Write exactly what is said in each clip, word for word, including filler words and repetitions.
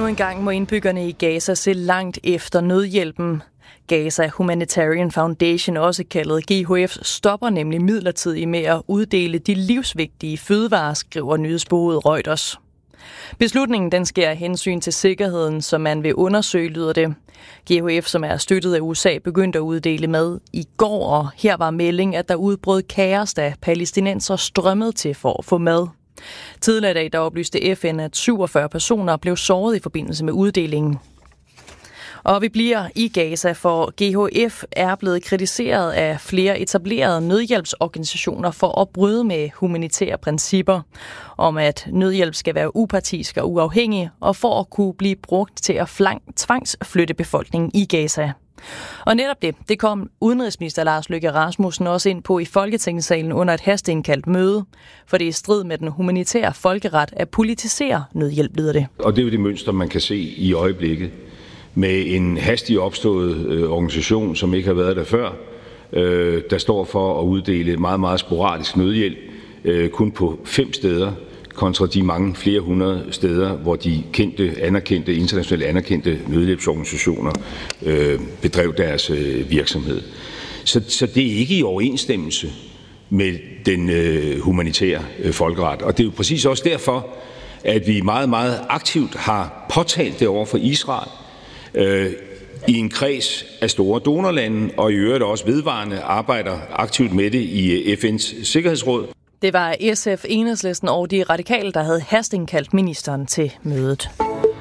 en gang må indbyggerne i Gaza se langt efter nødhjælpen. Gaza Humanitarian Foundation, også kaldet G H F, stopper nemlig midlertidigt med at uddele de livsvigtige fødevarer, skriver nyhedsbureauet Reuters. Beslutningen den sker af hensyn til sikkerheden, som man vil undersøge, lyder det. G H F, som er støttet af U S A, begyndte at uddele mad i går, og her var melding, at der udbrød kaos, da palæstinenser strømmede til for at få mad. Tidligere i dag der oplyste F N, at syvogfyrre personer blev såret i forbindelse med uddelingen. Og vi bliver i Gaza, for G H F er blevet kritiseret af flere etablerede nødhjælpsorganisationer for at bryde med humanitære principper om, at nødhjælp skal være upartisk og uafhængig, og for at kunne blive brugt til at tvangsflytte befolkningen i Gaza. Og netop det, det kom udenrigsminister Lars Løkke Rasmussen også ind på i Folketingssalen under et hasteindkaldt møde, for det er i strid med den humanitære folkeret at politisere nødhjælp, lyder det. Og det er jo det mønster, man kan se i øjeblikket med en hastigt opstået øh, organisation, som ikke har været der før, øh, der står for at uddele meget, meget sporadisk nødhjælp, øh, kun på fem steder, kontra de mange flere hundrede steder, hvor de kendte, anerkendte, internationalt anerkendte nødhjælpsorganisationer øh, bedrev deres øh, virksomhed. Så, så det er ikke i overensstemmelse med den øh, humanitære øh, folkeret. Og det er jo præcis også derfor, at vi meget, meget aktivt har påtalt det over for Israel, øh, i en kreds af store donorlande, og i øvrigt også vedvarende arbejder aktivt med det i F N's Sikkerhedsråd. Det var S F, Enhedslisten og de radikale, der havde hasteindkaldt ministeren til mødet.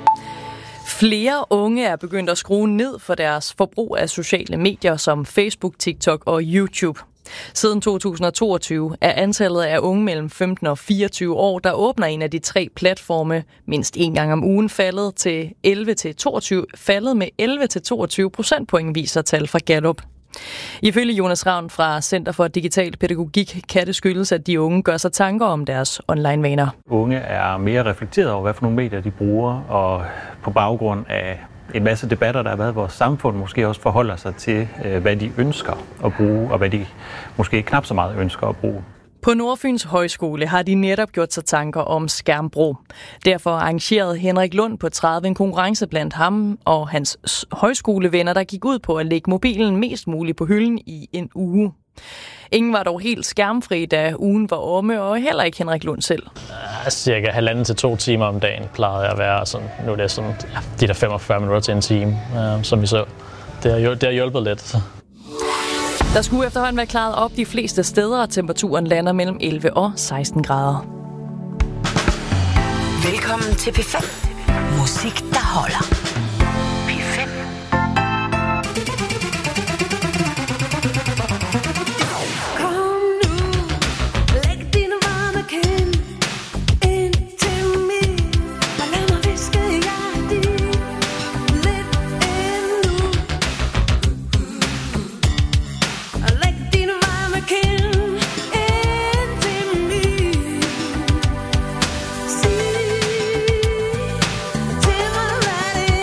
Flere unge er begyndt at skrue ned for deres forbrug af sociale medier som Facebook, TikTok og YouTube. Siden to tusind og toogtyve er antallet af unge mellem femten og fireogtyve år, der åbner en af de tre platforme, mindst en gang om ugen faldet til elleve til toogtyve, faldet med elleve til toogtyve procentpoint, viser tal fra Gallup. Ifølge Jonas Ravn fra Center for Digital Pædagogik kan det skyldes, at de unge gør sig tanker om deres online-vaner. Unge er mere reflekteret over, hvad for nogle medier de bruger, og på baggrund af en masse debatter, der har været i vores samfund, måske også forholder sig til, hvad de ønsker at bruge, og hvad de måske knap så meget ønsker at bruge. På Nordfyns Højskole har de netop gjort sig tanker om skærmbrug. Derfor arrangerede Henrik Lund på tredive en konkurrence blandt ham og hans højskolevenner, der gik ud på at lægge mobilen mest muligt på hylden i en uge. Ingen var dog helt skærmfri, da ugen var omme, og heller ikke Henrik Lund selv. Cirka halvanden til to timer om dagen plejede jeg at være. Sådan, nu er det sådan, ja, de der femogfyrre minutter til en time, øh, som vi så. Det har, det har hjulpet lidt. Der skulle efterhånden være klaret op de fleste steder, og temperaturen lander mellem elleve og seksten grader. Velkommen til P fem. Musik, der holder. P fem. Till my body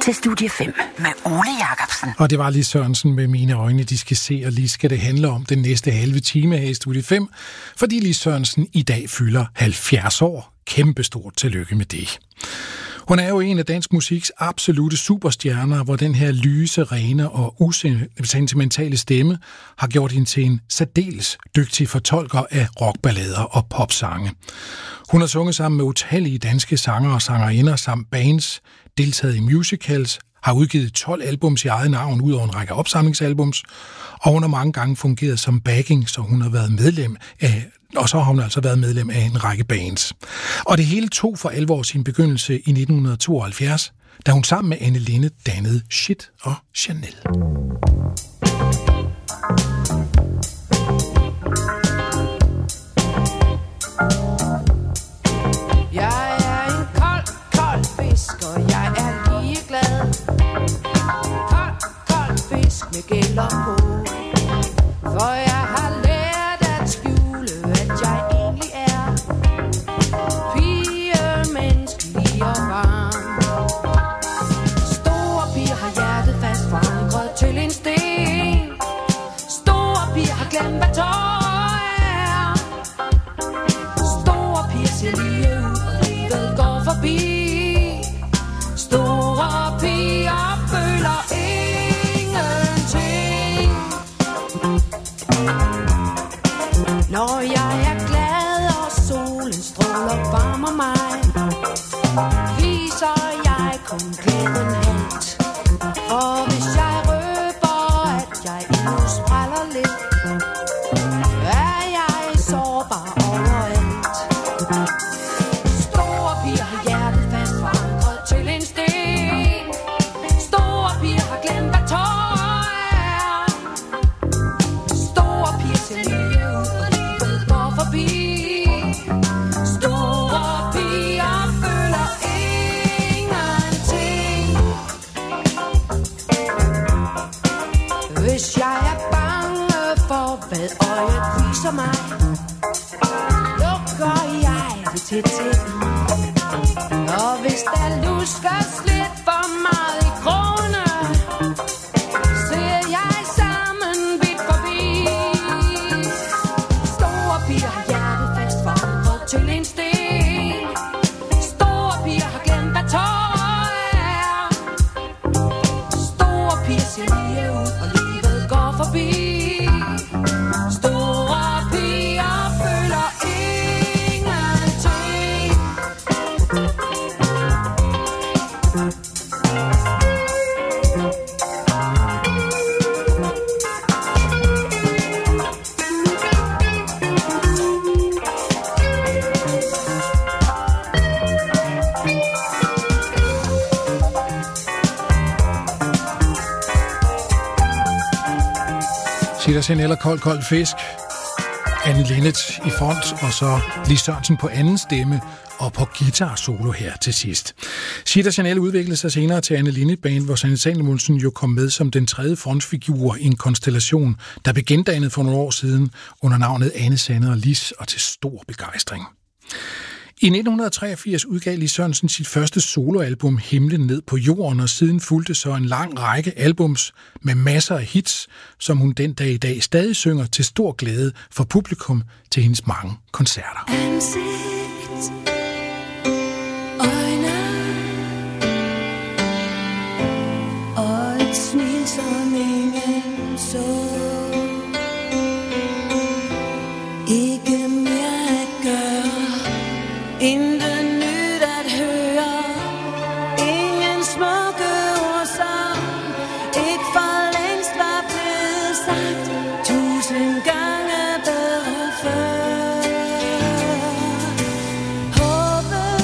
til Studie fem med Ole Jacobsen. Og det var Lis Sørensen med Mine øjne, de skal se, og lige skal det handle om den næste halve time her i Studie fem, fordi Lis Sørensen i dag fylder halvfjerds år. Kæmpestort tillykke med det. Hun er jo en af dansk musiks absolute superstjerner, hvor den her lyse, rene og usentimentale stemme har gjort hende til en særdeles dygtig fortolker af rockballader og popsange. Hun har sunget sammen med utallige danske sanger og sangerinder samt bands, deltaget i musicals, har udgivet tolv albums i eget navn ud over en række opsamlingsalbums, og hun har mange gange fungeret som backing, så hun har været medlem af Og så har hun altså været medlem af en række bands. Og det hele tog for alvor sin begyndelse i nitten tooghalvfjerds, da hun sammen med Anne Linnet dannede Shit og Chanel. Jeg er en kold, kold fisk, og jeg er ligeglad. Kold, kold fisk med gælder på, for jeg har lært at skjule, at jeg egentlig er pige, menneskelig og varm. Store piger har hjertet fast forankret til en sten. Store piger har glemt, hvad tår er. Store piger ser lige ud, og livet går forbi. Store piger føler ingenting. Når jeg er glad, og solen stråler varmer mig, viser jeg kun glæden helt. Og hvis jeg røber, at jeg endnu spræller lidt, er jeg sårbar overalt. Store piger har hjertet fast forankret til en sten. Store piger har glemt, hvad tår er. Store piger ser lige ud, og livet går forbi. Store piger føler ingenting. Hvis jeg er bange for, hvad øjet viser mig, lukker jeg det til til. Og hvis der luskes lidt for meget i krogene, ser jeg sammen vidt forbi. Store piger har hjertet fast forankret til en sten. Store piger har glemt, hvad tår er. Store piger ser lige ud, og livet går forbi. Store piger føler ingenting. Shit og Chanel og Kold, Kold Fisk. Anne Linnet i front, og så Lis Sørensen på anden stemme og på guitar solo her til sidst. Shit og Chanel udviklede sig senere til Anne Linnet Band, hvor Sanne Salomonsen jo kom med som den tredje frontfigur i en konstellation, der blev gendannet for nogle år siden under navnet Anne, Sanne og Lis, og til stor begejstring. I nitten treogfirs udgav Lis Sørensen sit første soloalbum Himlen ned på jorden, og siden fulgte så en lang række albums med masser af hits, som hun den dag i dag stadig synger til stor glæde for publikum til hendes mange koncerter. Ansigt, øjne og et smil, som ingen så. Ikke mere at gøre, intet nyt at høre, ingen smukke ord, som ikke for længst var blevet sagt tusind gange bedre før. Håbet,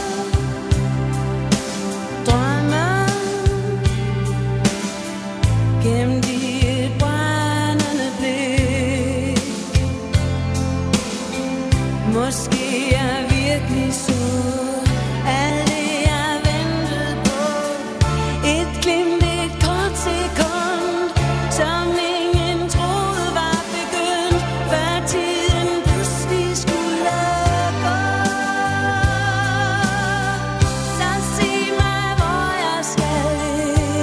drømmen, gemt i et brændende blik. Måske jeg virkelig så alt det jeg ventede på. Et glimt, et kort sekund, som ingen troede var begyndt, før tiden pludselig skulle gå. Så sig mig, hvor jeg skal hen.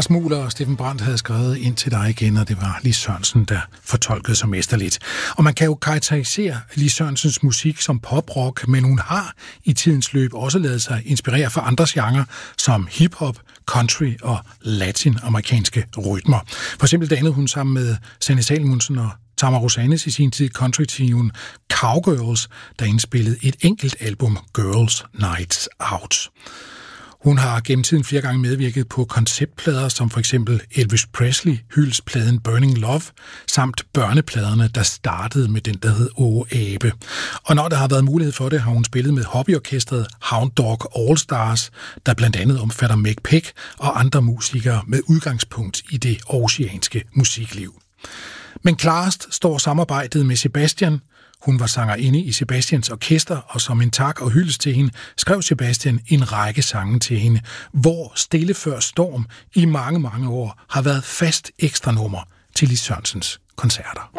Mads Muller og Steffen Brandt havde skrevet ind til dig igen, og det var Lis Sørensen, der fortolkede så mesterligt. Og man kan jo karakterisere Lis Sørensens musik som poprock, men hun har i tidens løb også ladet sig inspirere fra andre genrer, som hiphop, country og latinamerikanske rytmer. For eksempel dannede hun sammen med Sanne Salomonsen og Tamara Rosanes i sin tid country-tune Cowgirls, der indspillede et enkelt album, Girls Nights Out. Hun har gennem tiden flere gange medvirket på konceptplader, som for eksempel Elvis Presley, hyldestpladen Burning Love, samt børnepladerne, der startede med den, der hed Åh Abe. Og når der har været mulighed for det, har hun spillet med hobbyorkestret Hound Dog All Stars, der blandt andet omfatter Meg Peck og andre musikere med udgangspunkt i det oceanske musikliv. Men klarest står samarbejdet med Sebastian. Hun var sangerinde i Sebastians orkester, og som en tak og hyldest til hende, skrev Sebastian en række sange til hende, hvor Stille før storm i mange, mange år har været fast ekstra nummer til Lis Sørensens koncerter.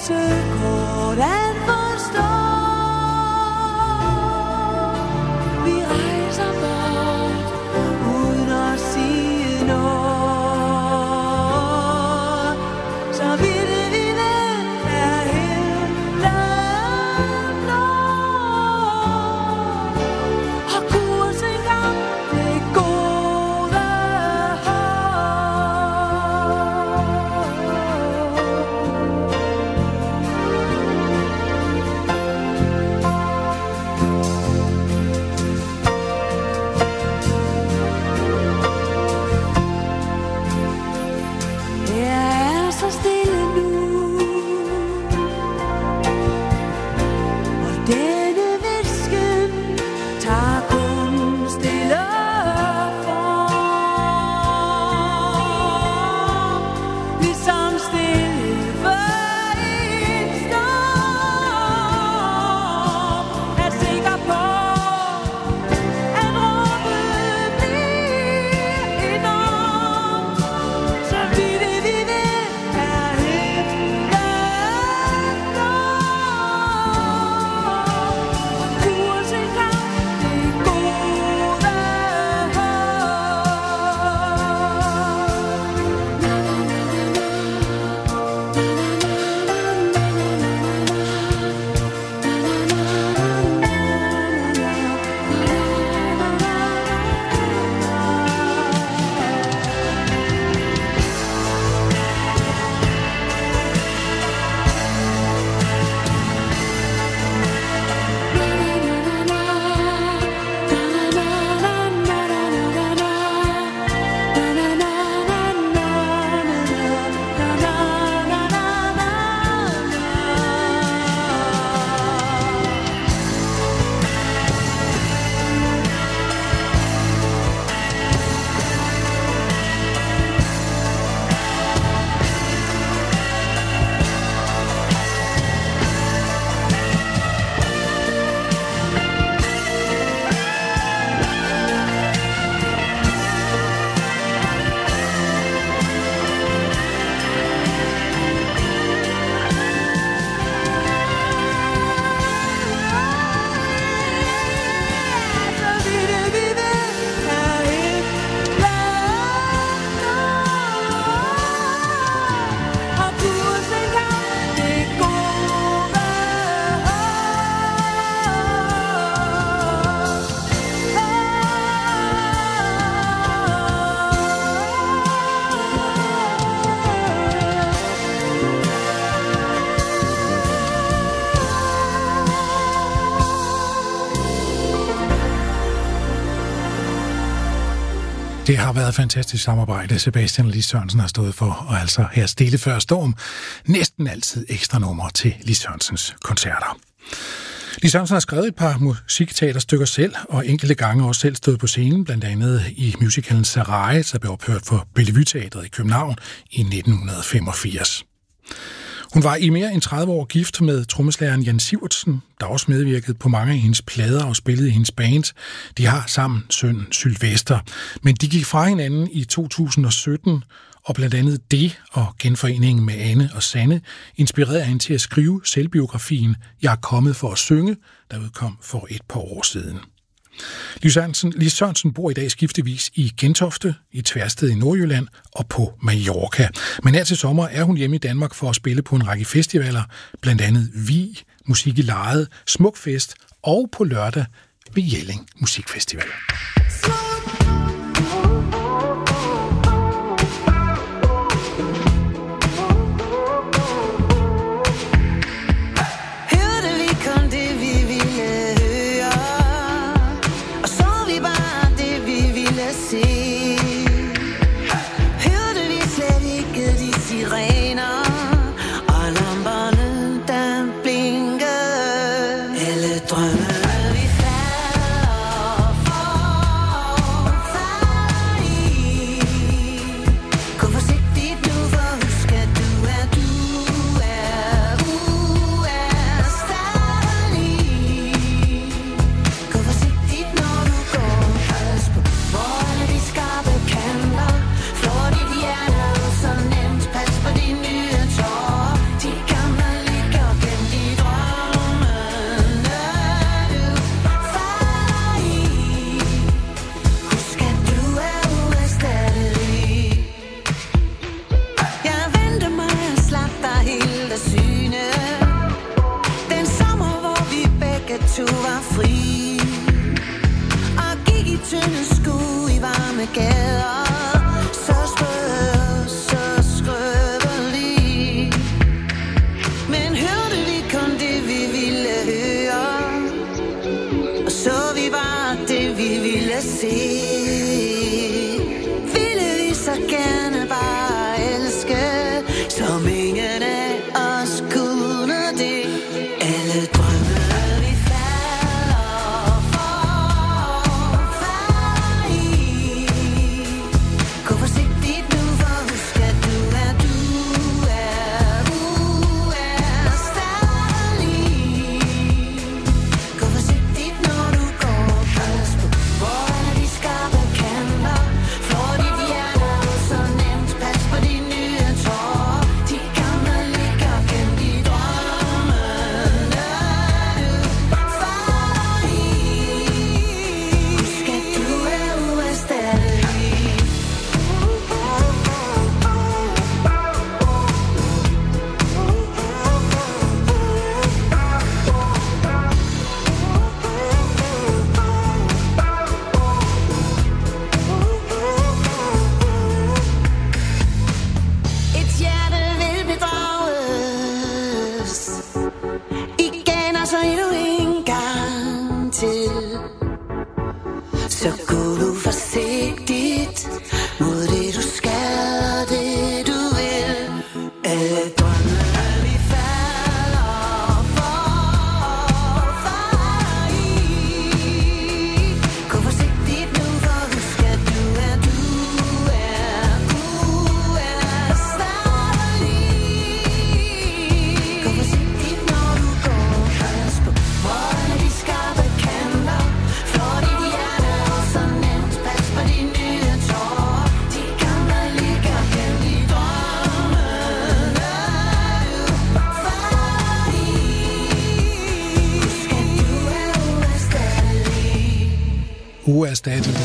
Vi Det har været et fantastisk samarbejde, Sebastian og Lis Sørensen har stået for, og altså her Stille før storm, næsten altid ekstra numre til Lis Sørensens koncerter. Lis Sørensen har skrevet et par musikteaterstykker selv, og enkelte gange også selv stået på scenen, blandt andet i musicalen Sarai, der blev opført for Bellevue Teatret i København i nitten femogfirs. Hun var i mere end tredive år gift med trommeslageren Jan Sivertsen, der også medvirkede på mange af hendes plader og spillede i hendes band. De har sammen sønnen Sylvester, men de gik fra hinanden i to tusind og sytten, og blandt andet det og genforeningen med Anne og Sanne inspirerede hende til at skrive selvbiografien Jeg er kommet for at synge, der udkom for et par år siden. Lis Sørensen, Lis Sørensen bor i dag skiftevis i Gentofte, i Tversted i Nordjylland og på Mallorca. Men her til sommer er hun hjemme i Danmark for at spille på en række festivaler, blandt andet Vig, Musik i Lejet, Smukfest og på lørdag ved Jelling Musikfestival. Uerstattelig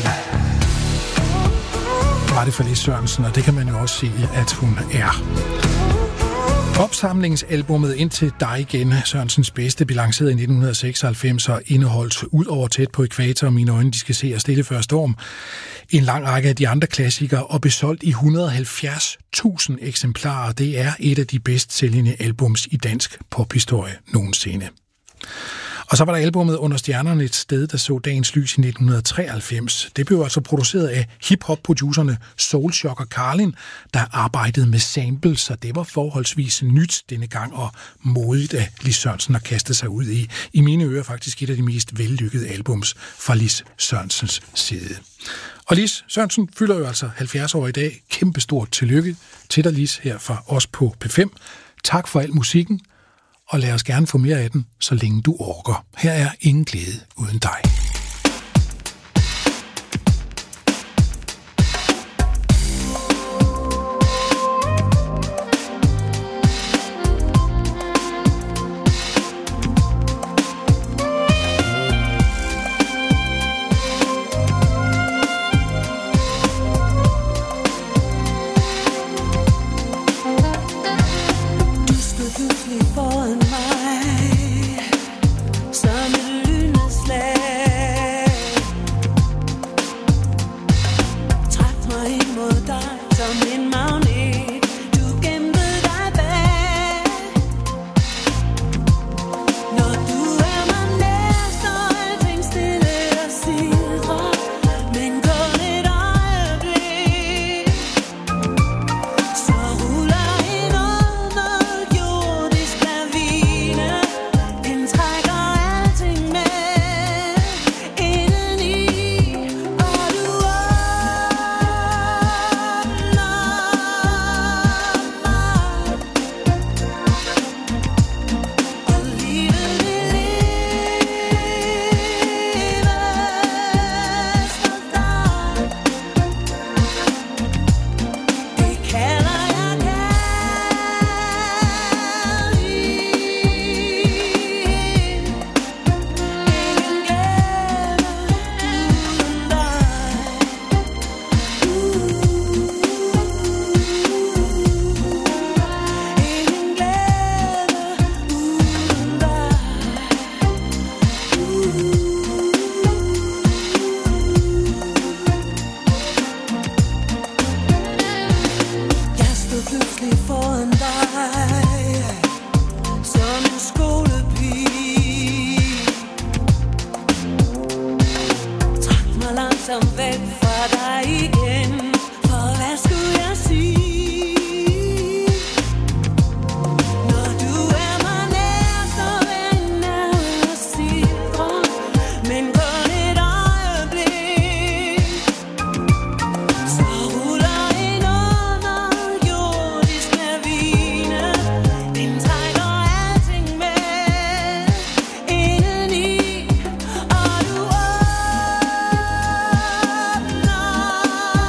var det for Lis Sørensen, og det kan man jo også sige, at hun er. Opsamlingsalbummet Indtil dig igen, Sørensens bedste, blev lanceret i nitten seksoghalvfems og indeholdt ud over Tæt på ækvator, Mine øjne de skal se og Stille før storm, en lang række af de andre klassikere og besolgt i et hundrede og halvfjerds tusind eksemplarer. Det er et af de bedst sælgende albums i dansk pophistorie nogensinde. Og så var der albumet Under stjernerne et sted, der så dagens lys i nitten treoghalvfems. Det blev altså produceret af hip-hop-producerne Soulshock og Carlin, der arbejdede med samples, så det var forholdsvis nyt denne gang og modigt af Lis Sørensen at kaste sig ud i. I mine ører faktisk et af de mest vellykkede albums fra Lis Sørensens side. Og Lis Sørensen fylder jo altså halvfjerds år i dag. Kæmpestort tillykke til dig, Lis, her fra os på P fem. Tak for al musikken, og lad os gerne få mere af den, så længe du orker. Her er Ingen glæde uden dig. Oh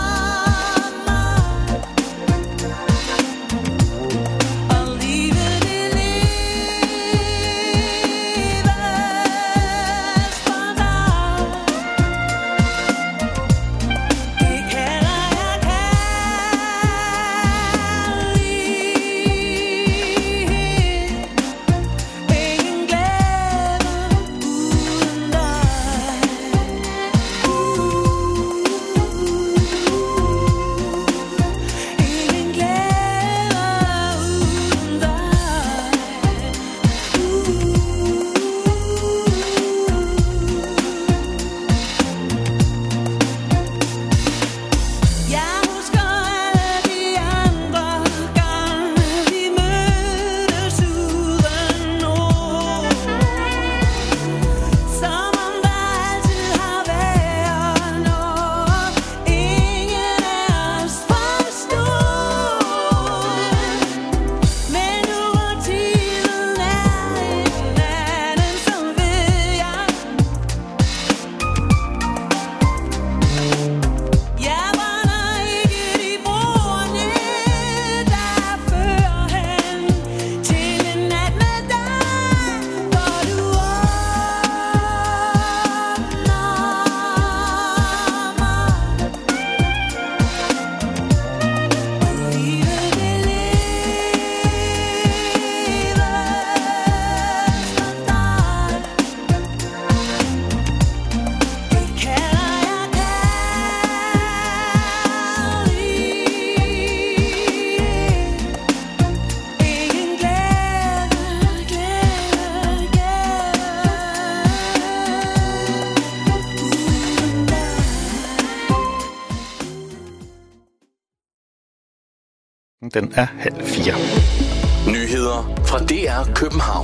den er halv fire. Nyheder fra D R København.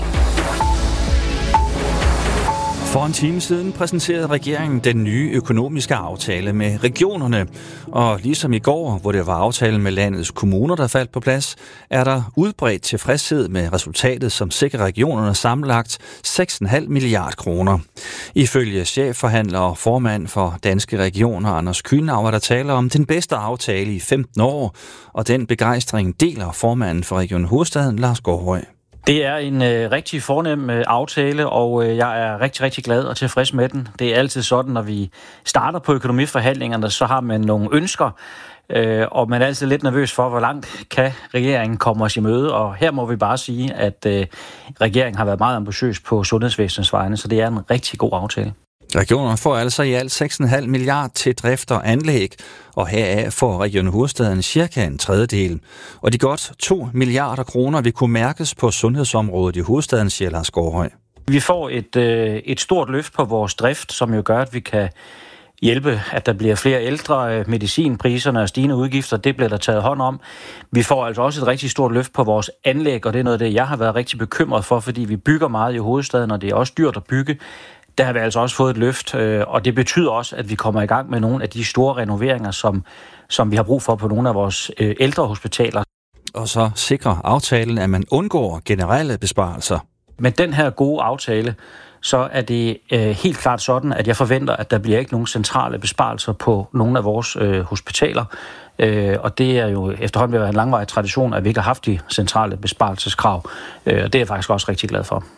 For en time siden præsenterede regeringen den nye økonomiske aftale med regionerne. Og ligesom i går, hvor det var aftalen med landets kommuner, der faldt på plads, er der udbredt tilfredshed med resultatet, som sikrer regionerne sammenlagt seks komma fem milliarder kroner. Ifølge chefforhandler og formand for Danske Regioner, Anders Kühnauer, der taler om den bedste aftale i femten år, og den begejstring deler formanden for Region Hovedstaden, Lars Gårdhøj. Det er en øh, rigtig fornem øh, aftale, og øh, jeg er rigtig, rigtig glad og tilfreds med den. Det er altid sådan, når vi starter på økonomiforhandlingerne, så har man nogle ønsker, øh, og man er altid lidt nervøs for, hvor langt kan regeringen komme os i møde. Og her må vi bare sige, at øh, regeringen har været meget ambitiøs på sundhedsvæsenets vegne, så det er en rigtig god aftale. Regionerne får altså i alt seks komma fem milliarder til drift og anlæg, og heraf får Region Hovedstaden cirka en tredjedel. Og de godt to milliarder kroner vil kunne mærkes på sundhedsområdet i hovedstaden, siger Lars Gårdhøj. Vi får et, øh, et stort løft på vores drift, som jo gør, at vi kan hjælpe, at der bliver flere ældre, medicinpriserne og stigende udgifter, det bliver der taget hånd om. Vi får altså også et rigtig stort løft på vores anlæg, og det er noget af det, jeg har været rigtig bekymret for, fordi vi bygger meget i hovedstaden, og det er også dyrt at bygge. Der har vi altså også fået et løft, og det betyder også, at vi kommer i gang med nogle af de store renoveringer, som, som vi har brug for på nogle af vores ældre hospitaler. Og så sikrer aftalen, at man undgår generelle besparelser. Med den her gode aftale, så er det øh, helt klart sådan, at jeg forventer, at der bliver ikke nogen centrale besparelser på nogle af vores øh, hospitaler. Øh, og det er jo efterhånden ved at være en langvarig tradition, at vi ikke har haft de centrale besparelseskrav. Øh, og det er jeg faktisk også rigtig glad for.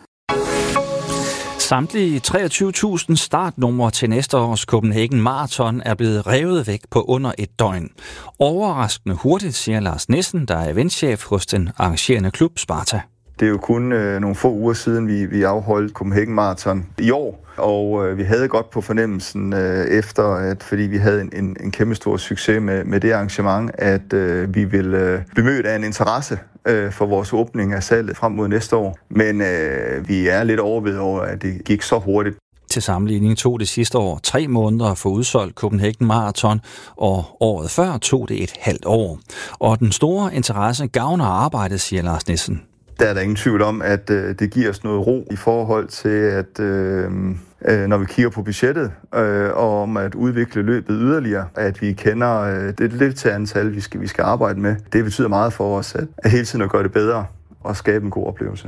Samtlige treogtyve tusind startnumre til næste års Copenhagen Marathon er blevet revet væk på under et døgn. Overraskende hurtigt, siger Lars Nissen, der er eventchef hos den arrangerende klub Sparta. Det er jo kun øh, nogle få uger siden, vi, vi afholdt Copenhagen Marathon i år, og øh, vi havde godt på fornemmelsen øh, efter, at fordi vi havde en, en, en kæmpe stor succes med, med det arrangement, at øh, vi ville øh, blive mødt af en interesse øh, for vores åbning af salget frem mod næste år. Men øh, vi er lidt overvejet over, at det gik så hurtigt. Til sammenligning tog det sidste år tre måneder at få udsolgt Copenhagen Marathon, og året før tog det et halvt år. Og den store interesse gavner arbejdet, siger Lars Nissen. Der er der ingen tvivl om, at øh, det giver os noget ro i forhold til, at øh, øh, når vi kigger på budgettet, øh, og om at udvikle løbet yderligere, at vi kender øh, det lidt til antal, vi skal, vi skal arbejde med. Det betyder meget for os, at, at hele tiden at gøre det bedre og skabe en god oplevelse.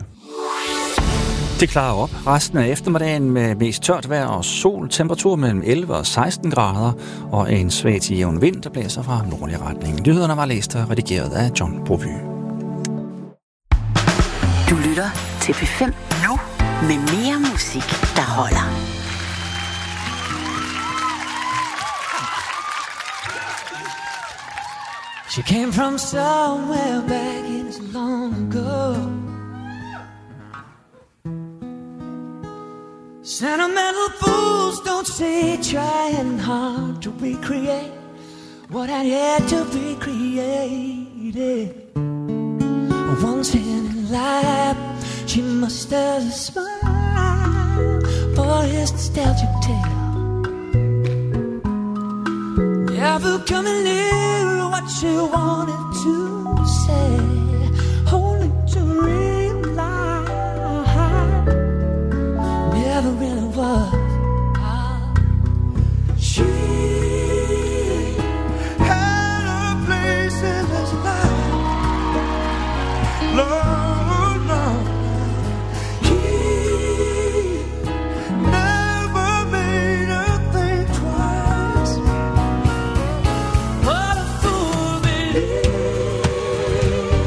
Det klarer op resten af eftermiddagen med mest tørt vejr og sol, temperatur mellem elleve og seksten grader, og en svag til jævn vind, der blæser fra nordlig retning. Nyhederne var læst og redigeret af John Broby. Du lytter til P fem nu med mere musik, der holder. She came from somewhere back in so long ago. Sentimental fools don't say trying hard to recreate what I had to be created. Once in life, she must have a smile for his nostalgic tale. Never coming near what she wanted to say, only to realize never really was. She had a place in his life. Lord, Lord, he never made her think twice. What a fool believes.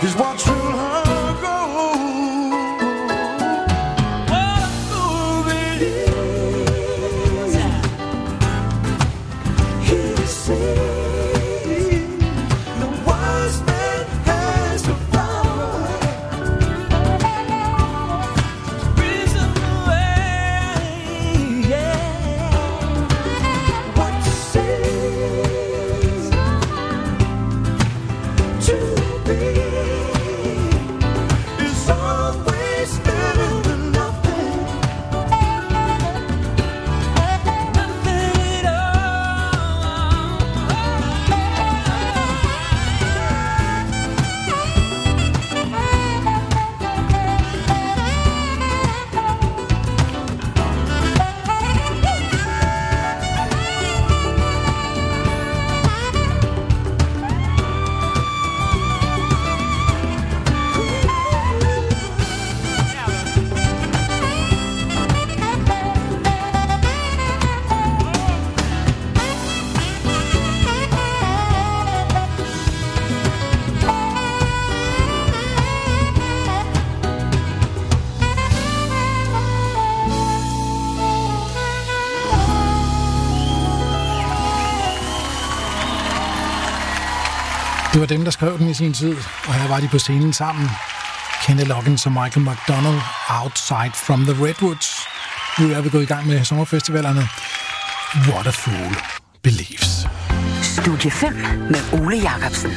is what true love goes. What love it is, he says, the wise man has the power to reason away, yeah. What you says to be is always better than nothing, nothing at all. Det var dem, der skrev den i sin tid, og her var de på scenen sammen. Kenny Loggins og Michael McDonald, Outside from the Redwoods. Nu er vi gået i gang med sommerfestivalerne. What a Fool Believes. Studie fem med Ole Jacobsen.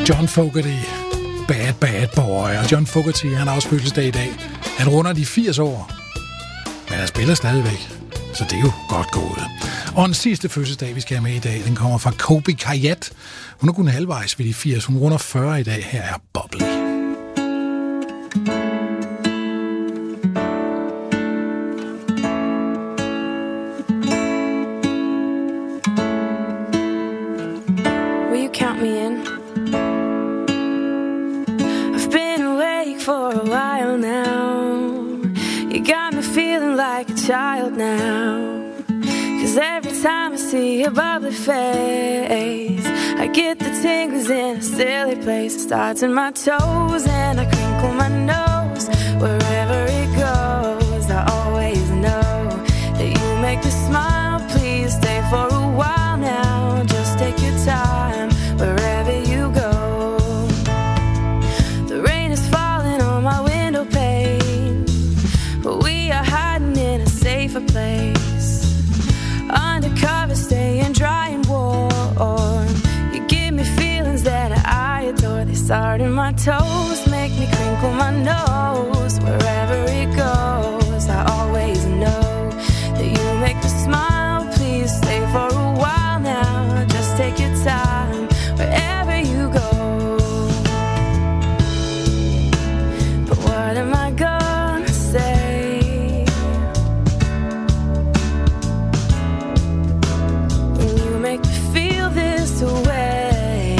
John Fogerty, bad, bad boy. Og John Fogerty, han har også fødselsdag i dag. Han runder de firs år, men han spiller stadigvæk, så det er jo godt gået. Og den sidste fødselsdag, vi skal have med i dag, den kommer fra Colby Kayat. Hun er kun halvvejs ved de firs. Hun runder fyrre i dag. Her er Bubbly. Will you count me in? I've been awake for a while now. You got me feeling like a child now. Cause every time I see your bubbly face, I get the tingles in a silly place. It starts in my toes and I crinkle my nose. Wherever it goes, I always know that you make me smile. Please stay for a while now. Just take your time wherever you go. The rain is falling on my window pane, but we are hiding in a safer place. Undercover, staying dry and warm. You give me feelings that I adore. They start in my toes, make me crinkle my nose. Wherever it goes, I always know that you make me smile. Please stay for a while now. Just take your time wherever you go. But what am I gonna say? Away.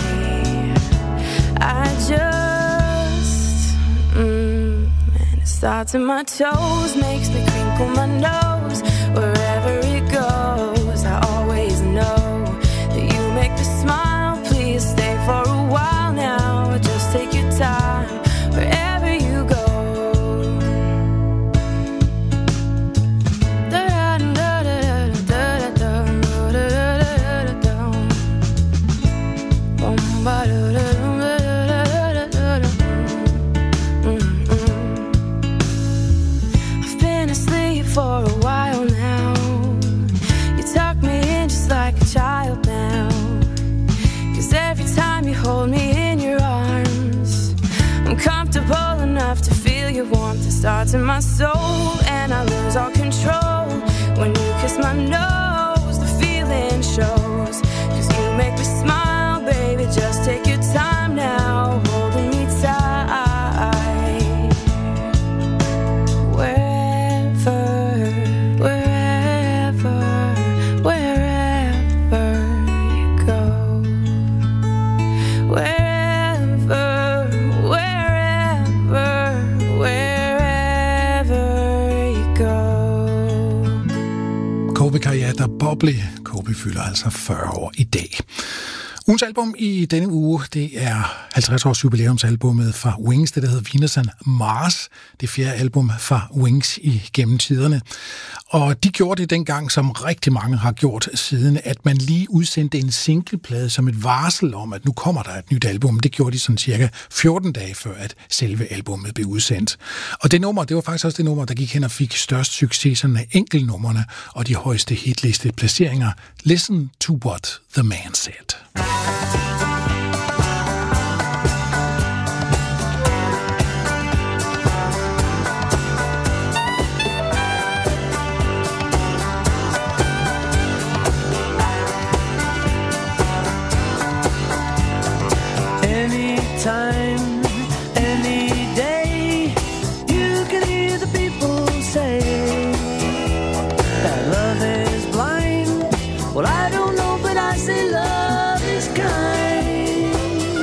I just mm, and it starts in my toes, makes me crinkle my nose. Wherever it goes, I always know that you make me smile. Please stay for a while now. Just take your time wherever you go. I've been asleep for a while now. You tuck me in just like a child now. Cause every time you hold me in your arms, I'm comfortable enough to feel your warmth. It starts in my soul and I lose all control. When you kiss my nose, the feeling shows. Cause you make me smile, baby, just take your time now, holding me tight. Wherever, wherever, wherever you go. Wherever, wherever, wherever you go. Colby Kayat og Bubbly. Colby fylder altså fyrre år i dag. Ugens album i denne uge, det er halvtreds års jubilæumsalbummet fra Wings, det der hedder Venus and Mars, det fjerde album fra Wings i gennem tiderne. Og de gjorde det dengang, som rigtig mange har gjort siden, at man lige udsendte en singleplade som et varsel om, at nu kommer der et nyt album. Det gjorde de sådan cirka fjorten dage før, at selve albummet blev udsendt. Og det nummer, det var faktisk også det nummer, der gik hen og fik størst succes sådan af enkeltnummerne og de højeste hitliste placeringer. Listen to what the man said. Anytime, any day, you can hear the people say that love is blind. Well, I don't know, but I say love is kind.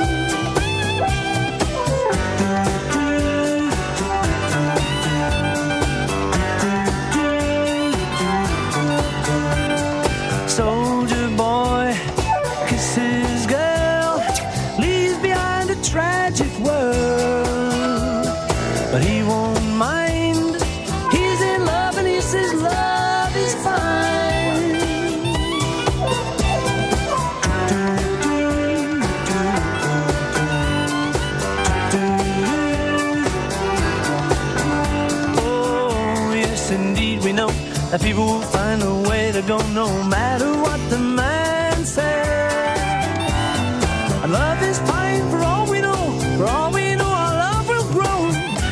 Soldier boy kisses girl, leaves behind a tragic world, but he won't mind. He's in love and he says love is fine. Oh yes, indeed we know that people will find a way to go no matter what the man says. Love is fine for all.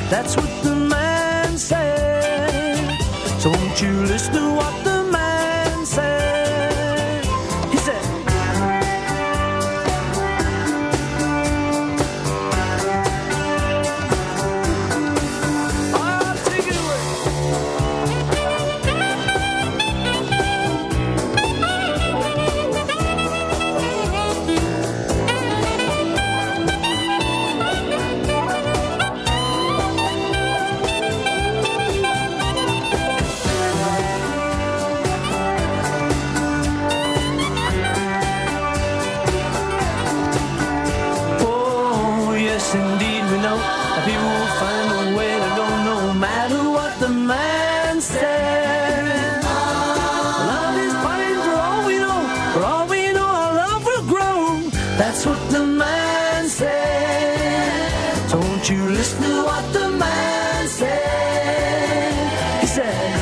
That's what the man said. So won't you listen to what the man said? He said, oh, take it away. Indeed, we know that people will find a way to go no matter what the man said. Love is fine for all we know, for all we know our love will grow. That's what the man said. So won't you listen to what the man said? He said,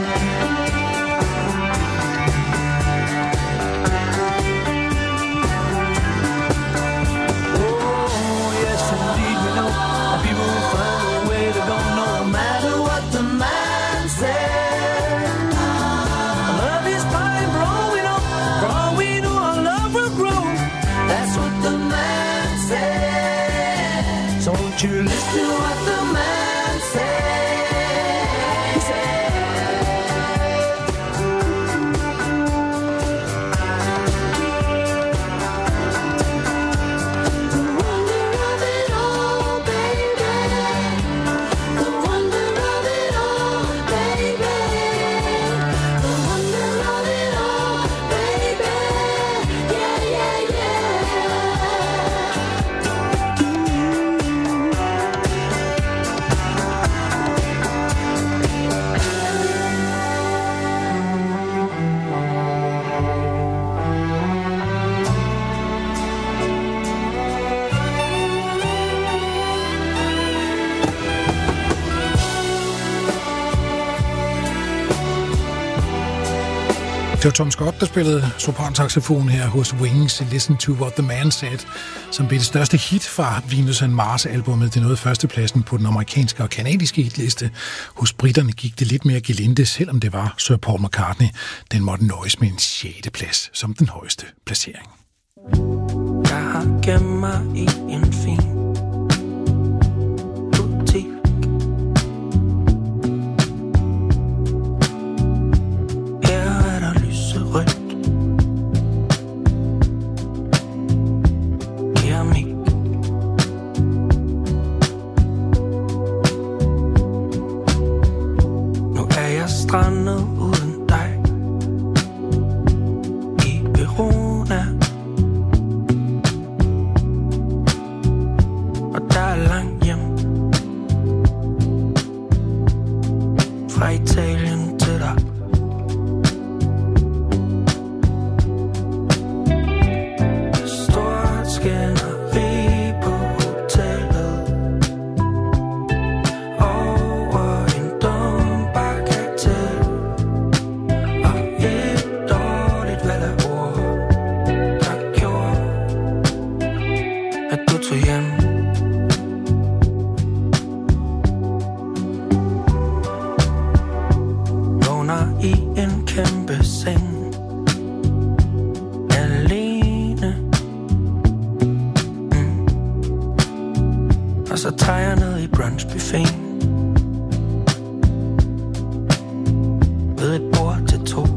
you listen to what the man said. He said, the wonder of it all, baby. The wonder of it all, baby. The wonder of it all, baby. Yeah, yeah, yeah. Det var Tom Scott, der spillede sopransaxofon her hos Wings i Listen to What the Man Said, som blev det største hit fra Venus and Mars-albummet. Det nåede førstepladsen på den amerikanske og kanadiske hitliste. Hos britterne gik det lidt mere gelinde, selvom det var Sir Paul McCartney. Den måtte nøjes med en sjette plads som den højeste placering. Jeg har gemt mig i en fin butik. strandet uden dig i Verona. Og der er langt hjem fra Italien til dig. Stort skænderi på hotellet over en dum bagatel og et dårligt valg af ord, der gjorde, at du tog hjem. Vågner i en kæmpe seng alene, mm. Og så tager jeg ned i brunchbuffeten ved et bord til to.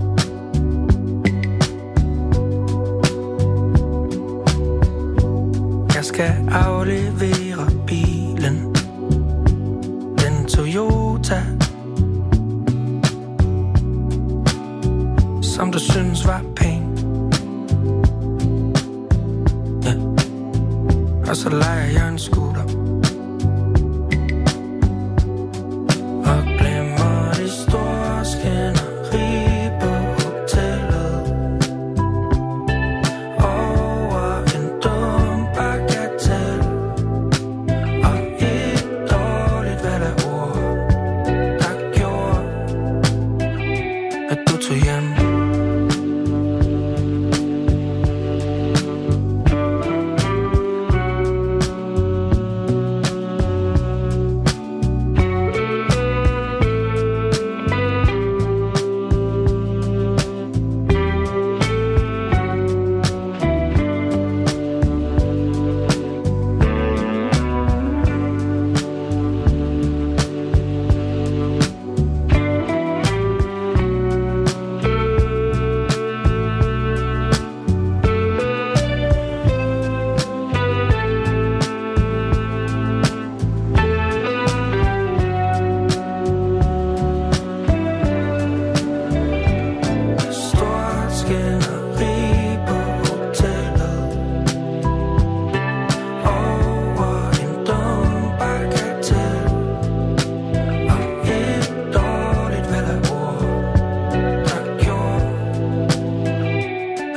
Jeg skal aflevere bilen, den Toyota, som du synes var pæn. Ja. Og så leger jeg en scooter og glemmer det store skænderi på hotellet over en dum bagatel og et dårligt valg af ord, der gjorde, at du tog hjem.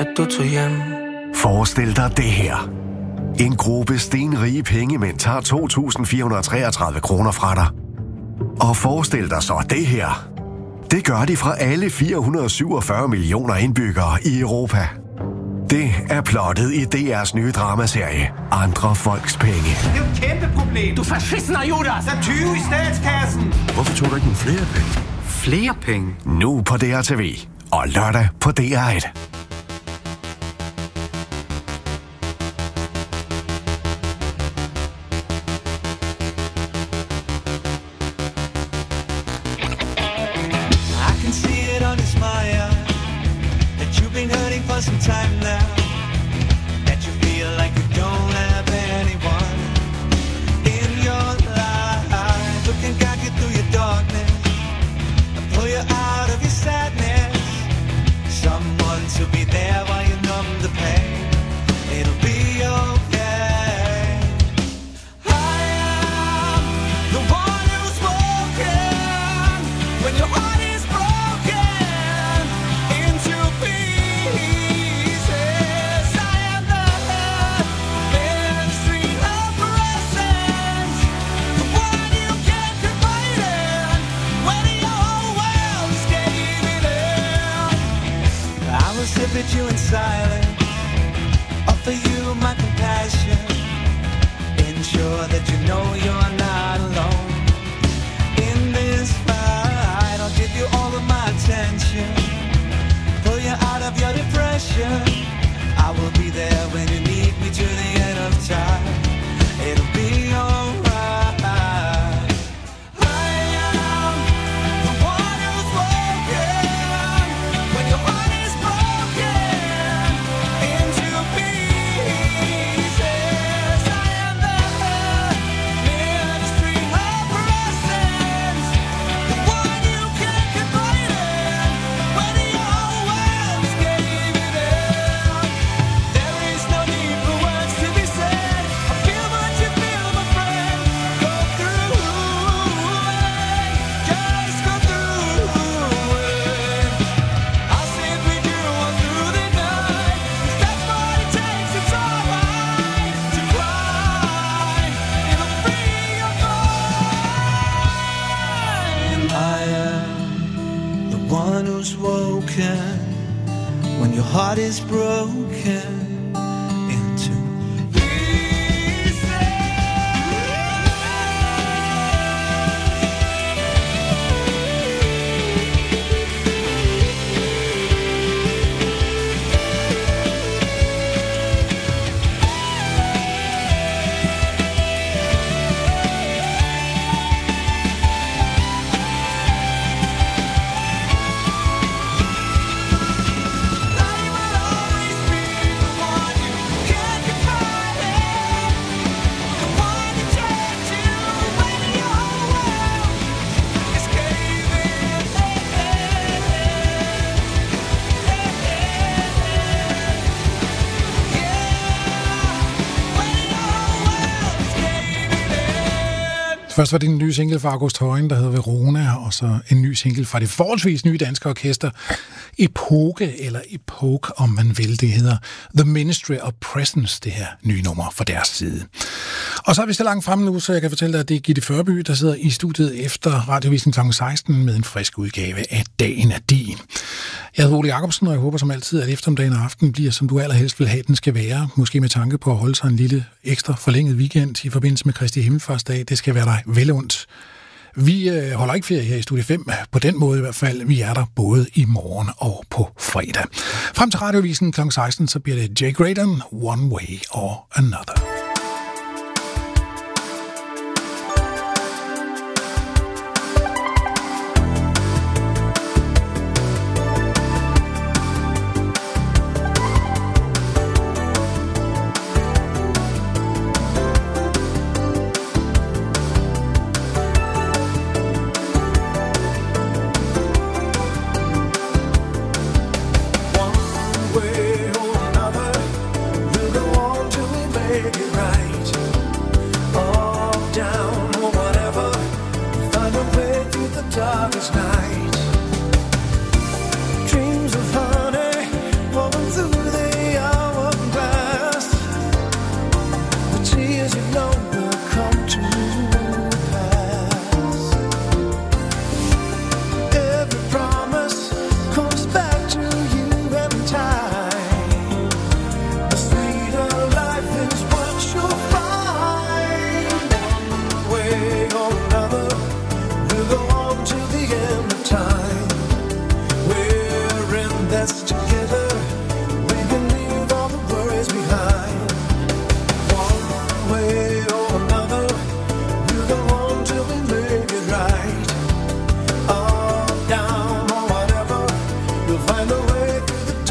at du tog hjem. Forestil dig det her. En gruppe stenrige pengemænd tager to tusind fire hundrede treogtredive kroner fra dig. Og forestil dig så det her. Det gør de fra alle fire hundrede syvogfyrre millioner indbyggere i Europa. Det er plottet i D R's nye dramaserie Andre Folks Penge. Det er jo et kæmpe problem. Du fascister, Judas! Der er tyve i statskassen! Hvorfor tog du ikke nogle flere penge? Flere penge? Nu på D R T V og lørdag på D R et. Some time now that you feel like you don't have anyone in your life who can guide you through your darkness and pull you out of your sadness. Someone to be there while you numb the pain. It'll be okay. I am the one who's broken when your heart is broken into peace. Sip at you in silence, offer you my compassion, ensure that you know you're not alone in this fight. I'll give you all of my attention, pull you out of your depression. I will be there when you need me to the end of time. It'll be alright. When your heart is broken into Først var det en ny single fra August Højen, der hedder Verona, og så en ny single fra det forholdsvis nye danske orkester Epoke, eller Epoke, om man vil. Det hedder The Ministry of Presence, det her nye nummer fra deres side. Og så er vi så langt fremme nu, så jeg kan fortælle dig, at det er Gitte Førby, der sidder i studiet efter Radioavisen klokken seksten med en frisk udgave af Dagen er din. Jeg hedder Ole Jacobsen, og jeg håber som altid, at eftermiddagen og aftenen bliver, som du allerhelst vil have, den skal være. Måske med tanke på at holde sig en lille ekstra forlænget weekend i forbindelse med Kristi Himmelfartsdag. Det skal være dig vel ondt. Vi øh, holder ikke ferie her i Studie fem, på den måde i hvert fald. Vi er der både i morgen og på fredag. Frem til Radioavisen klokken seksten, så bliver det Jake Graydon, One Way or Another. One way or another, we'll go on till we make it.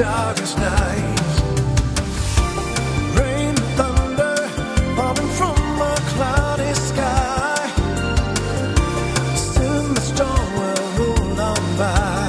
darkest night. Rain, thunder, falling from a cloudy sky. Still the storm will roll on by.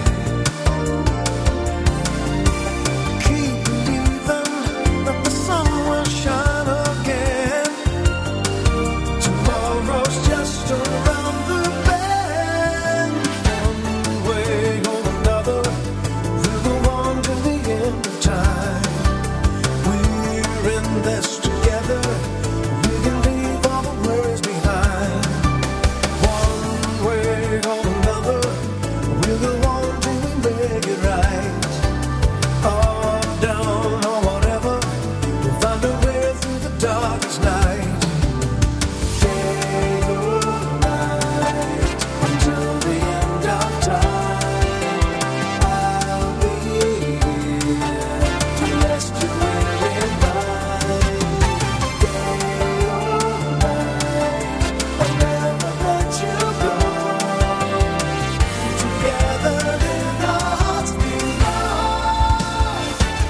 Keep believing that the sun will shine again. Tomorrow's just around the bend. One way or another, we'll go on to the end of time. We're in this together. We can leave all the worries behind. One way or another, we'll go on till we make it right. Up, down, or whatever, we'll find a way through the darkest night. Day or night, until the end of time. I'll be here to rescue every night. Day or night, I'll never let you go. Together in our hearts belong.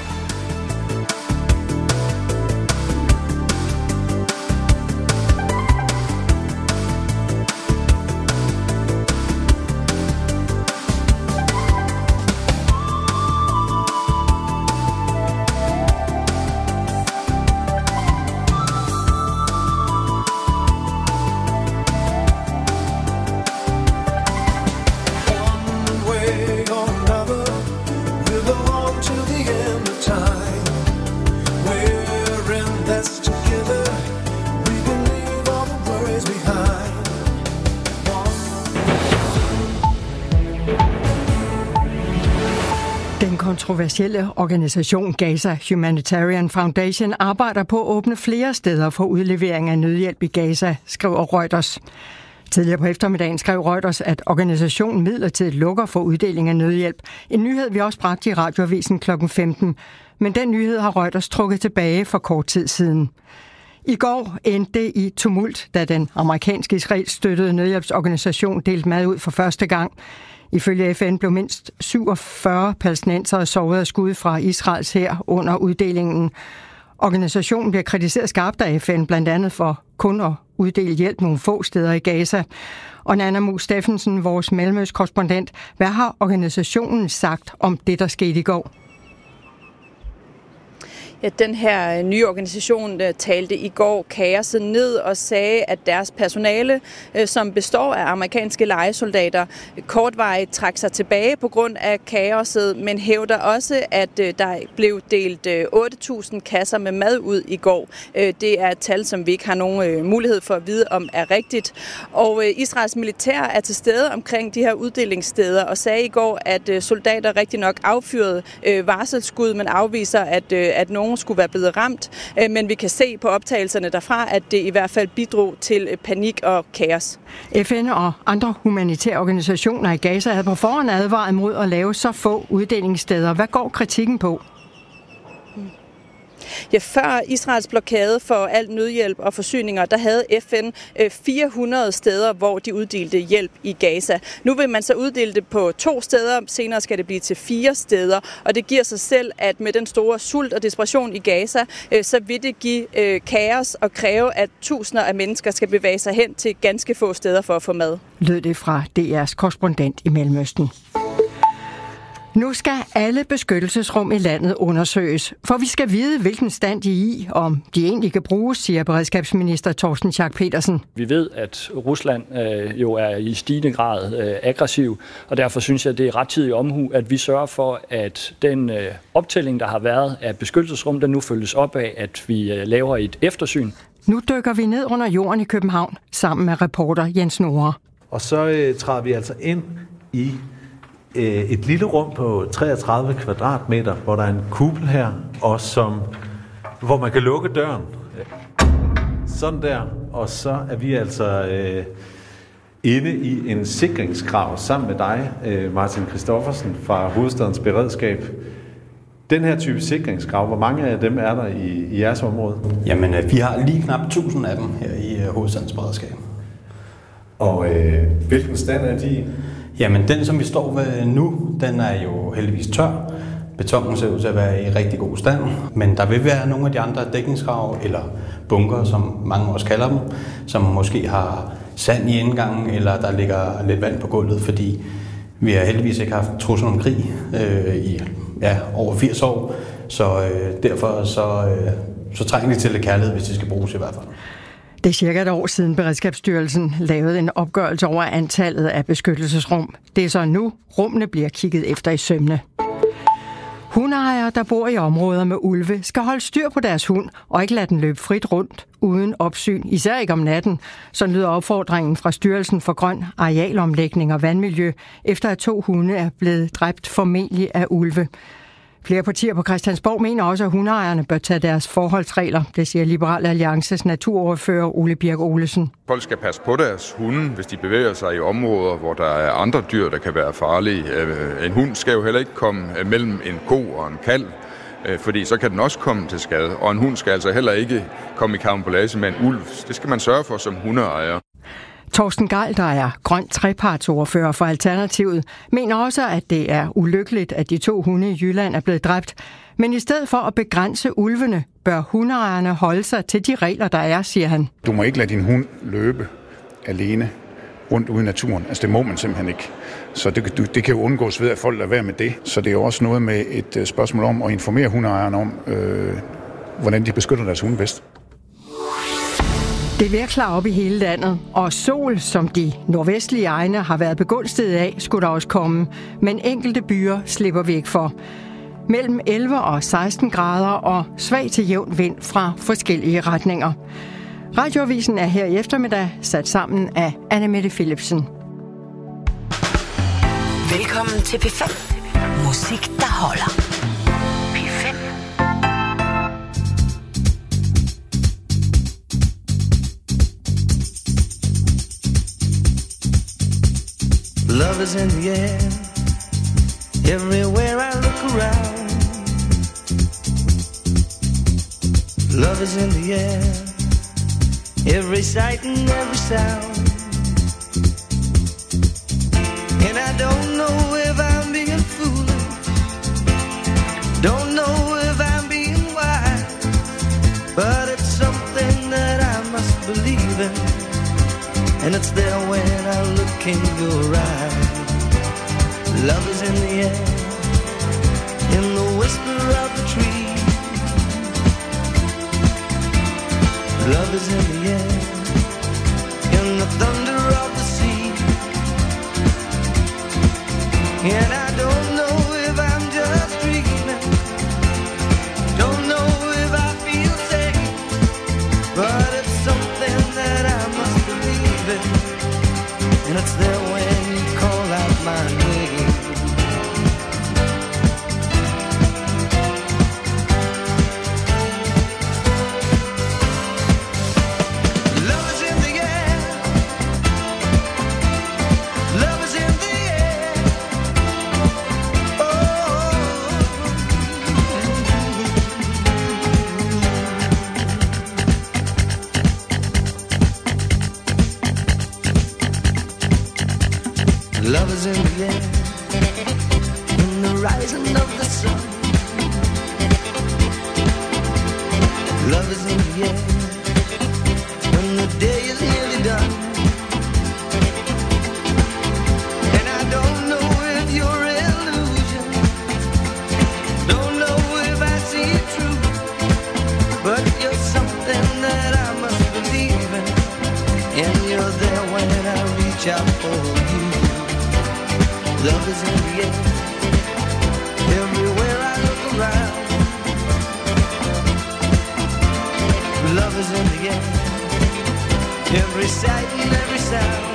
One way or another, we'll go on to the end of time. We're in this together. We can leave all the worries behind. Den kontroversielle organisation Gaza Humanitarian Foundation arbejder på at åbne flere steder for udlevering af nødhjælp i Gaza, skriver Reuters. Tidligere på eftermiddagen skrev Reuters, at organisationen midlertidigt lukker for uddeling af nødhjælp. En nyhed, vi også bragte i radioavisen klokken femten. Men den nyhed har Reuters trukket tilbage for kort tid siden. I går endte det i tumult, da den amerikanske israelsk støttede nødhjælpsorganisation delte mad ud for første gang. Ifølge F N blev mindst syvogfyrre palæstinensere såret af skud fra Israels hær under uddelingen. Organisationen bliver kritiseret skarpt af F N, blandt andet for kun at uddele hjælp nogle få steder i Gaza. Og Nana Mus Steffensen, vores mellemøstkorrespondent, hvad har organisationen sagt om det, der skete i går? Ja, den her nye organisation talte i går kaoset ned og sagde, at deres personale, som består af amerikanske lejesoldater, kortvarigt trak sig tilbage på grund af kaoset, men hævder også, at der blev delt otte tusind kasser med mad ud i går. Det er et tal, som vi ikke har nogen mulighed for at vide, om er rigtigt. Og Israels militær er til stede omkring de her uddelingssteder og sagde i går, at soldater rigtig nok affyrede varselsskud, men afviser, at, at nogen skulle være blevet ramt, men vi kan se på optagelserne derfra, at det i hvert fald bidrog til panik og kaos. F N og andre humanitære organisationer i Gaza havde på forhånd advaret mod at lave så få uddelingssteder. Hvad går kritikken på? Ja, før Israels blokade for alt nødhjælp og forsyninger, der havde F N fire hundrede steder, hvor de uddelte hjælp i Gaza. Nu vil man så uddele det på to steder, senere skal det blive til fire steder, og det giver sig selv, at med den store sult og desperation i Gaza, så vil det give kaos og kræve, at tusinder af mennesker skal bevæge sig hen til ganske få steder for at få mad. Lød det fra D R's korrespondent i Mellemøsten. Nu skal alle beskyttelsesrum i landet undersøges, for vi skal vide, hvilken stand de er i, om de egentlig kan bruges, siger beredskabsminister Torsten Schack Petersen. Vi ved, at Rusland øh, jo er i stigende grad øh, aggressiv, og derfor synes jeg, det er rettidig omhu, at vi sørger for, at den øh, optælling, der har været af beskyttelsesrum, den nu følges op af, at vi øh, laver et eftersyn. Nu dykker vi ned under jorden i København, sammen med reporter Jens Nore. Og så øh, træder vi altså ind i et lille rum på treogtredive kvadratmeter, hvor der er en kuppel her, og som, hvor man kan lukke døren. Sådan der. Og så er vi altså øh, inde i en sikringsgrav sammen med dig, øh, Martin Christoffersen fra Hovedstadens Beredskab. Den her type sikringsgrav, hvor mange af dem er der i, i jeres område? Jamen, vi har lige knap tusind af dem her i øh, Hovedstadens Beredskab. Og øh, hvilken stand er de i? Jamen, den som vi står ved nu, den er jo heldigvis tør. Betonen ser ud til at være i rigtig god stand, men der vil være nogle af de andre dækningskrav, eller bunker, som mange også kalder dem, som måske har sand i indgangen, eller der ligger lidt vand på gulvet, fordi vi har heldigvis ikke haft trussel om krig øh, i ja, over firs år, så øh, derfor så, øh, så trænger de til lidt kærlighed, hvis de skal bruges i hvert fald. Det er cirka et år siden Beredskabsstyrelsen lavede en opgørelse over antallet af beskyttelsesrum. Det er så nu, rummene bliver kigget efter i sømne. Hundeejere, der bor i områder med ulve, skal holde styr på deres hund og ikke lade den løbe frit rundt uden opsyn, især ikke om natten. Så lyder opfordringen fra Styrelsen for Grøn Arealomlægning og Vandmiljø, efter at to hunde er blevet dræbt formentlig af ulve. Flere partier på Christiansborg mener også, at hundeejerne bør tage deres forholdsregler. Det siger Liberal Alliances naturordfører Ole Birk Olesen. Folk skal passe på deres hunde, hvis de bevæger sig i områder, hvor der er andre dyr, der kan være farlige. En hund skal jo heller ikke komme mellem en ko og en kalv, fordi så kan den også komme til skade. Og en hund skal altså heller ikke komme i karambolage med en ulv. Det skal man sørge for som hundeejer. Torsten Gejl, der er grøn trepartsordfører for Alternativet, mener også, at det er ulykkeligt, at de to hunde i Jylland er blevet dræbt. Men i stedet for at begrænse ulvene, bør hundeejerne holde sig til de regler, der er, siger han. Du må ikke lade din hund løbe alene rundt ude i naturen. Altså det må man simpelthen ikke. Så det, det kan jo undgås ved, at folk lader være med det. Så det er jo også noget med et spørgsmål om at informere hundeejerne om, øh, hvordan de beskytter deres hunde bedst. Det vejr klar op i hele landet, og sol, som de nordvestlige egne har været begunstiget af, skulle der også komme. Men enkelte byer slipper vi ikke for. Mellem elleve og seksten grader og svag til jævn vind fra forskellige retninger. Radioavisen er her i eftermiddag sat sammen af Annemette Philipsen. Velkommen til P fem. Musik, der holder. P fem. Love is in the air, everywhere I look around. Love is in the air, every sight and every sound. And I don't know if I'm being foolish, don't know if I'm being wise, but it's something that I must believe in. And it's there when I look in your eyes. Love is in the air, in the whisper of the tree. Love is in the air, in the thunder of the sea. And I don't know if I'm just dreaming, don't know if I feel safe, but it's something that I must believe in. And it's there when you call out my name. Love is in the air, love is in the air. Oh, love is in the air, in the rising of the sun. Love is in the air, when the day is nearly done. And I don't know if you're illusion, don't know if I see it true, but you're something that I must believe in. And you're there when I reach out for you. Love is in the air, everywhere I look around. Love is in the air, every sight and every sound.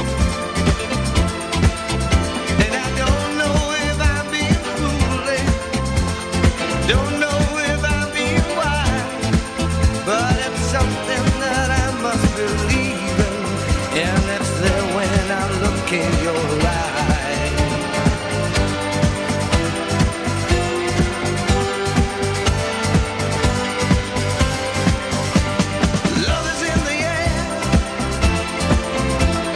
And I don't know if I'm being foolish, don't know if I'm being wise, but it's something that I must believe in. And it's there when I look in your eyes. Love is in the air,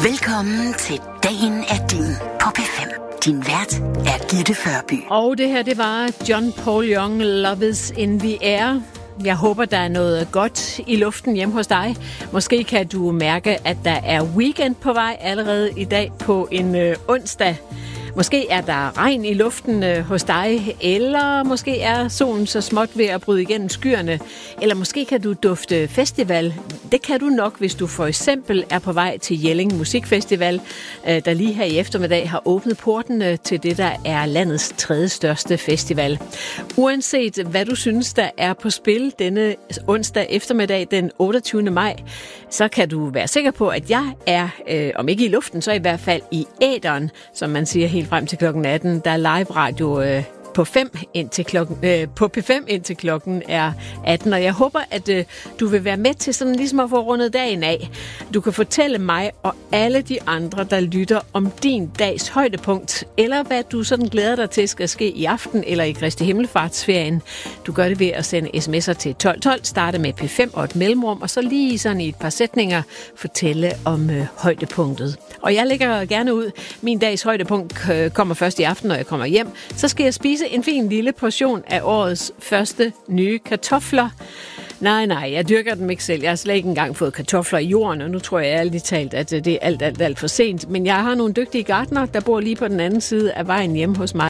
Velkommen til Dagen er din på P fem. Din vært er Gitte Førby. Og det her, det var John Paul Young, Love is in the air. Jeg håber, der er noget godt i luften hjemme hos dig. Måske kan du mærke, at der er weekend på vej allerede i dag på en øh, onsdag. Måske er der regn i luften øh, hos dig, eller måske er solen så småt ved at bryde igennem skyerne, eller måske kan du dufte festival. Det kan du nok, hvis du for eksempel er på vej til Jelling Musikfestival, øh, der lige her i eftermiddag har åbnet portene til det, der er landets tredje største festival. Uanset hvad du synes, der er på spil denne onsdag eftermiddag den otteogtyvende maj, så kan du være sikker på, at jeg er, øh, om ikke i luften, så i hvert fald i æteren, som man siger helt frem til klokken atten. Der er live radio øh, på, fem indtil klokken, øh, på P fem indtil klokken er atten. Og jeg håber, at øh, du vil være med til sådan ligesom at få rundet dagen af. Du kan fortælle mig og alle de andre, der lytter, om din dags højdepunkt, eller hvad du sådan glæder dig til skal ske i aften eller i Kristi Himmelfartsferien. Du gør det ved at sende sms'er til tolv tolv, starte med P fem og et mellemrum, og så lige sådan i et par sætninger fortælle om øh, højdepunktet. Og jeg lægger gerne ud. Min dags højdepunkt øh, kommer først i aften, når jeg kommer hjem. Så skal jeg spise en fin lille portion af årets første nye kartofler. Nej, nej, jeg dyrker dem ikke selv. Jeg har slet ikke engang fået kartofler i jorden, og nu tror jeg ærligt talt, at det er alt, alt, alt for sent. Men jeg har nogle dygtige gartnere, der bor lige på den anden side af vejen hjemme hos mig.